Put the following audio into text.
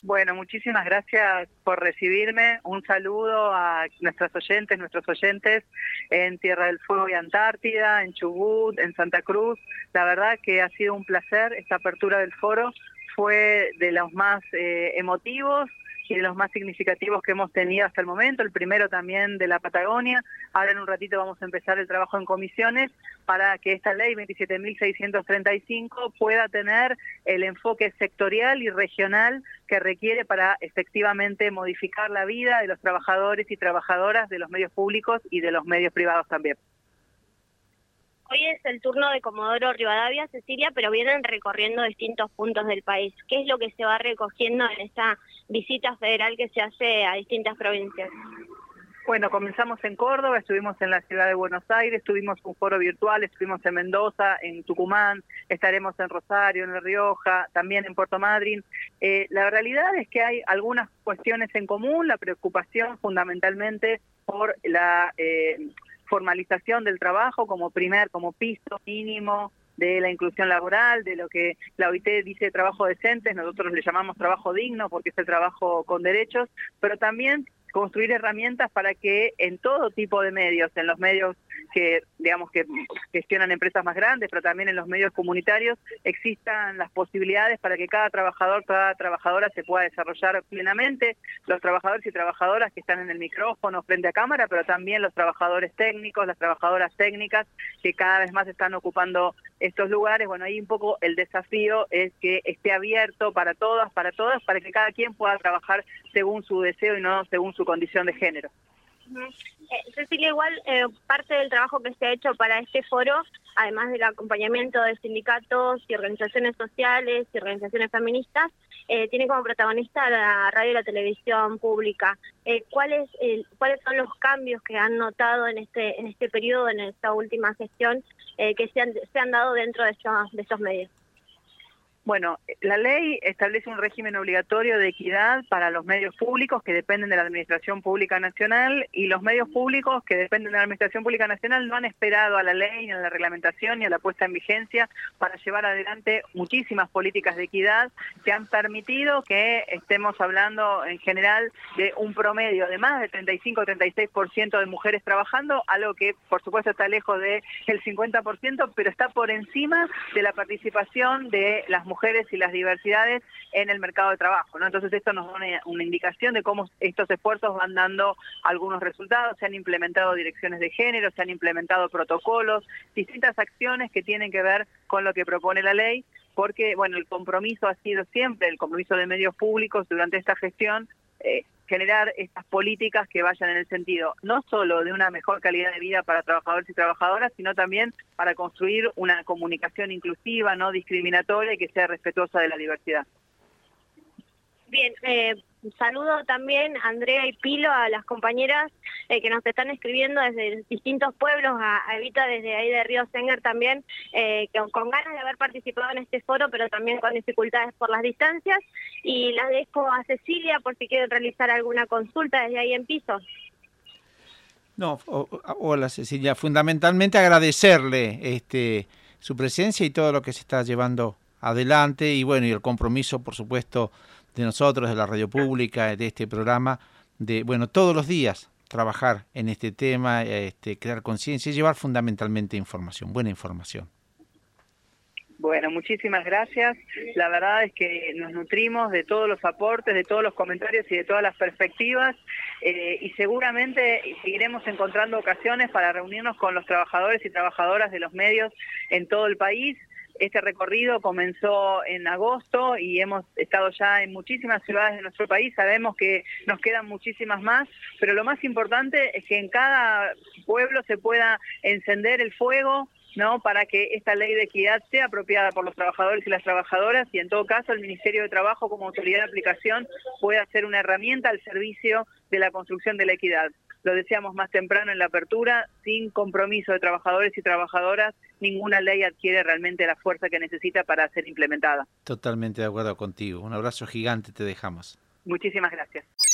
Bueno, muchísimas gracias por recibirme. Un saludo a nuestros oyentes en Tierra del Fuego y Antártida, en Chubut, en Santa Cruz. La verdad que ha sido un placer esta apertura del foro. Fue de los más emotivos y de los más significativos que hemos tenido hasta el momento, el primero también de la Patagonia. Ahora en un ratito vamos a empezar el trabajo en comisiones para que esta ley 27.635 pueda tener el enfoque sectorial y regional que requiere para efectivamente modificar la vida de los trabajadores y trabajadoras de los medios públicos y de los medios privados también. Hoy es el turno de Comodoro Rivadavia, Cecilia, pero vienen recorriendo distintos puntos del país. ¿Qué es lo que se va recogiendo en esta visita federal que se hace a distintas provincias? Bueno, comenzamos en Córdoba, estuvimos en la ciudad de Buenos Aires, tuvimos un foro virtual, estuvimos en Mendoza, en Tucumán, estaremos en Rosario, en La Rioja, también en Puerto Madryn. La realidad es que hay algunas cuestiones en común, la preocupación fundamentalmente por la formalización del trabajo como piso mínimo de la inclusión laboral, de lo que la OIT dice trabajo decente, nosotros le llamamos trabajo digno porque es el trabajo con derechos, pero también construir herramientas para que en todo tipo de medios, en los medios que, digamos, que gestionan empresas más grandes, pero también en los medios comunitarios, existan las posibilidades para que cada trabajador, cada trabajadora se pueda desarrollar plenamente, los trabajadores y trabajadoras que están en el micrófono frente a cámara, pero también los trabajadores técnicos, las trabajadoras técnicas, que cada vez más están ocupando estos lugares. Bueno, ahí un poco el desafío es que esté abierto para todas, para que cada quien pueda trabajar según su deseo y no según su condición de género. Cecilia, igual parte del trabajo que se ha hecho para este foro, además del acompañamiento de sindicatos y organizaciones sociales y organizaciones feministas, tiene como protagonista la radio y la televisión pública. ¿Cuáles son los cambios que han notado en este periodo, en esta última gestión, que se han dado dentro de estos medios? Bueno, la ley establece un régimen obligatorio de equidad para los medios públicos que dependen de la Administración Pública Nacional, y los medios públicos que dependen de la Administración Pública Nacional no han esperado a la ley, ni a la reglamentación, ni a la puesta en vigencia para llevar adelante muchísimas políticas de equidad que han permitido que estemos hablando en general de un promedio de más del 35-36% de mujeres trabajando, algo que por supuesto está lejos del 50%, pero está por encima de la participación de las mujeres y las diversidades en el mercado de trabajo, ¿no? Entonces esto nos da una indicación de cómo estos esfuerzos van dando algunos resultados. Se han implementado direcciones de género, se han implementado protocolos, distintas acciones que tienen que ver con lo que propone la ley, porque bueno, el compromiso ha sido siempre, el compromiso de medios públicos durante esta gestión, generar estas políticas que vayan en el sentido no solo de una mejor calidad de vida para trabajadores y trabajadoras, sino también para construir una comunicación inclusiva, no discriminatoria y que sea respetuosa de la diversidad. Bien, saludo también a Andrea y Pilo, a las compañeras que nos están escribiendo desde distintos pueblos, a Evita desde ahí de Río Senger también, con ganas de haber participado en este foro, pero también con dificultades por las distancias, y la dejo a Cecilia por si quiere realizar alguna consulta desde ahí en piso. No, hola Cecilia, fundamentalmente agradecerle su presencia y todo lo que se está llevando adelante, y bueno, y el compromiso, por supuesto, de nosotros, de la radio pública, de este programa, de bueno, todos los días trabajar en este tema, crear conciencia y llevar fundamentalmente información, buena información. Bueno, muchísimas gracias. La verdad es que nos nutrimos de todos los aportes, de todos los comentarios y de todas las perspectivas, y seguramente seguiremos encontrando ocasiones para reunirnos con los trabajadores y trabajadoras de los medios en todo el país. Este recorrido comenzó en agosto y hemos estado ya en muchísimas ciudades de nuestro país. Sabemos que nos quedan muchísimas más, pero lo más importante es que en cada pueblo se pueda encender el fuego, ¿no?, para que esta ley de equidad sea apropiada por los trabajadores y las trabajadoras, y en todo caso el Ministerio de Trabajo como autoridad de aplicación pueda ser una herramienta al servicio de la construcción de la equidad. Lo decíamos más temprano en la apertura, sin compromiso de trabajadores y trabajadoras, ninguna ley adquiere realmente la fuerza que necesita para ser implementada. Totalmente de acuerdo contigo. Un abrazo gigante te dejamos. Muchísimas gracias.